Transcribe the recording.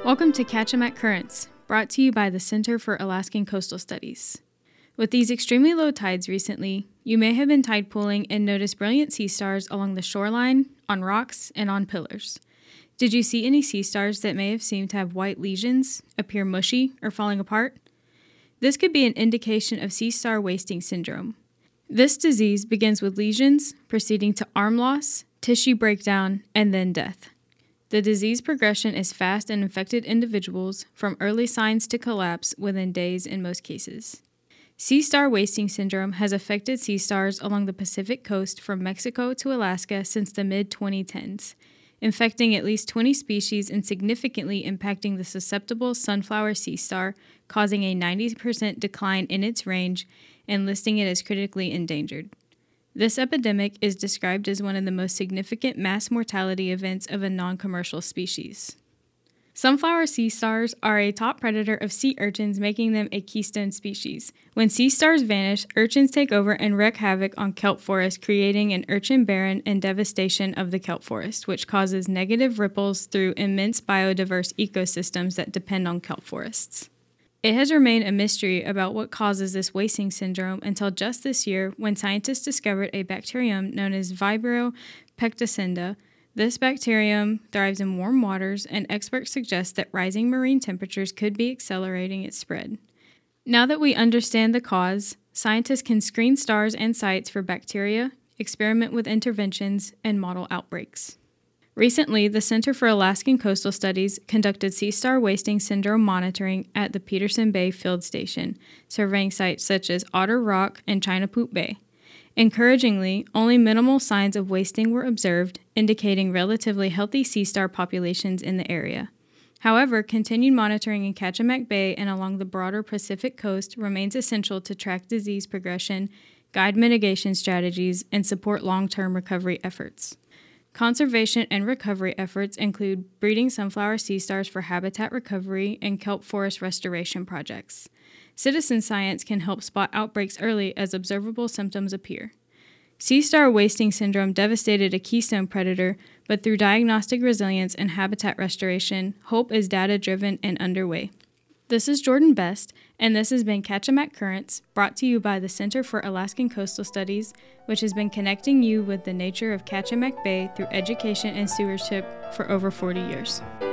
Welcome to Kachemak Currents, brought to you by the Center for Alaskan Coastal Studies. With these extremely low tides recently, you may have been tide pooling and noticed brilliant sea stars along the shoreline, on rocks, and on pillars. Did you see any sea stars that may have seemed to have white lesions, appear mushy, or falling apart? This could be an indication of sea star wasting syndrome. This disease begins with lesions, proceeding to arm loss, tissue breakdown, and then death. The disease progression is fast in infected individuals, from early signs to collapse within days in most cases. Sea star wasting syndrome has affected sea stars along the Pacific coast from Mexico to Alaska since the mid-2010s, infecting at least 20 species and significantly impacting the susceptible sunflower sea star, causing a 90% decline in its range and listing it as critically endangered. This epidemic is described as one of the most significant mass mortality events of a non-commercial species. Sunflower sea stars are a top predator of sea urchins, making them a keystone species. When sea stars vanish, urchins take over and wreak havoc on kelp forests, creating an urchin barren and devastation of the kelp forest, which causes negative ripples through immense biodiverse ecosystems that depend on kelp forests. It has remained a mystery about what causes this wasting syndrome until just this year when scientists discovered a bacterium known as Vibrio pectacida. This bacterium thrives in warm waters, and experts suggest that rising marine temperatures could be accelerating its spread. Now that we understand the cause, scientists can screen stars and sites for bacteria, experiment with interventions, and model outbreaks. Recently, the Center for Alaskan Coastal Studies conducted sea star wasting syndrome monitoring at the Peterson Bay Field Station, surveying sites such as Otter Rock and Chinapoop Bay. Encouragingly, only minimal signs of wasting were observed, indicating relatively healthy sea star populations in the area. However, continued monitoring in Kachemak Bay and along the broader Pacific coast remains essential to track disease progression, guide mitigation strategies, and support long-term recovery efforts. Conservation and recovery efforts include breeding sunflower sea stars for habitat recovery and kelp forest restoration projects. Citizen science can help spot outbreaks early as observable symptoms appear. Sea star wasting syndrome devastated a keystone predator, but through diagnostic resilience and habitat restoration, hope is data-driven and underway. This is Jordan Best, and this has been Kachemak Currents, brought to you by the Center for Alaskan Coastal Studies, which has been connecting you with the nature of Kachemak Bay through education and stewardship for over 40 years.